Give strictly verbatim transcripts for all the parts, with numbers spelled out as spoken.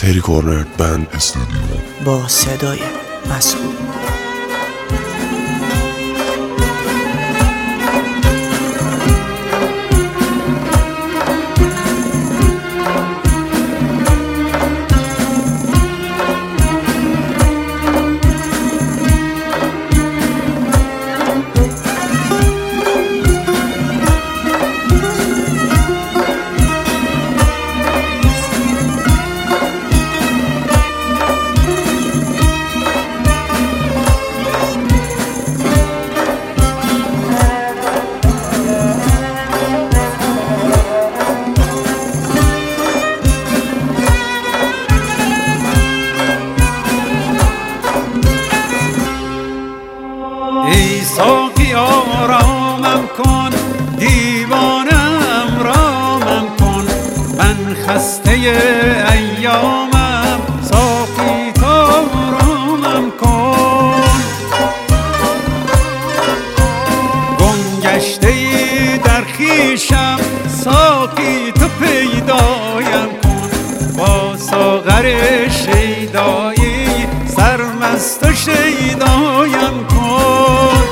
تری کورنر بند استودیو با صدای مسئول. ای ساقی آرامم کن، دیوانم رامم کن، من خسته ایامم، ساقی تو رامم کن. گم گشته ای در خویشم، ساقی تو پیدایم کن، با ساغر شیدایی سرمست و شیدایم کن.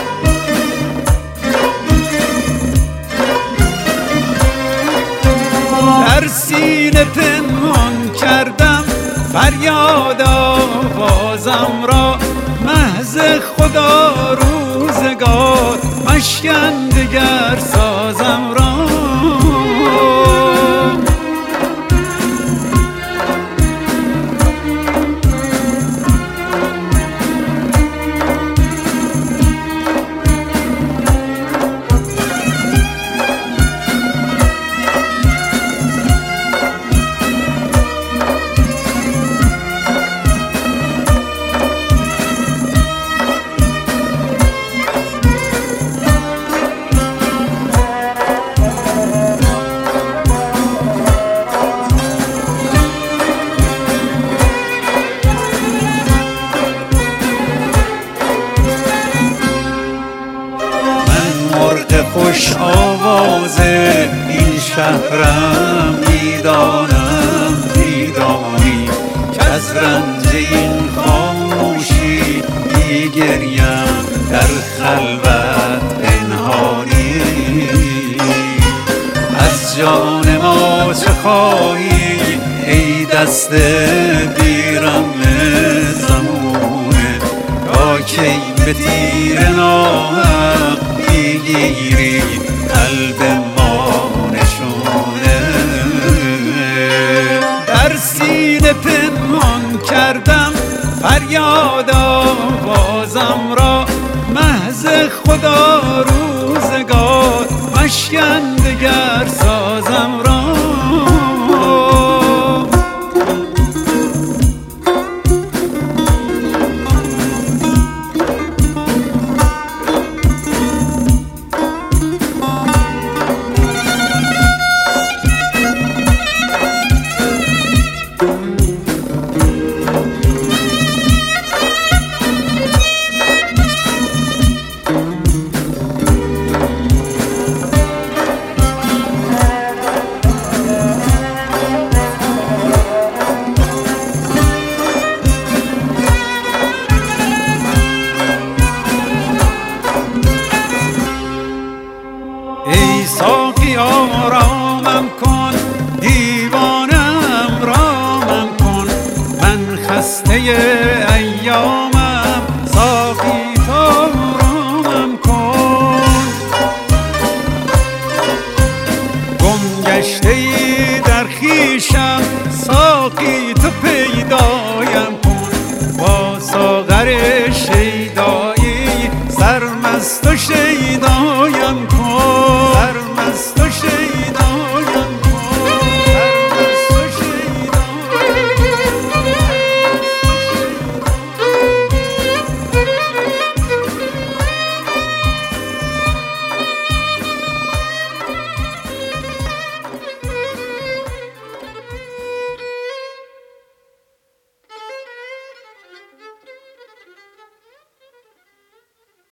در سینه پنهان کردم فریاد آوازم را، محض خدا روزگار مشکن دگر سازم را. خوش آواز این شهرم، میدانم میدانی که از رنج این خاموشی میگریم در خلوت پنهانی. از جان ما چه خواهی ای دست بیرم زمونه، تا کی به تیر ناحق میگیری قلب ما نشونه. در سینه پنهان کردم فریاد آوازم را، محض خدا روزگار مشکن دگر سازم را. ای ساقی آرامم کن، دیوانم رامم کن، من خسته ایامم، ساقی تو رامم کن. گم گشته ای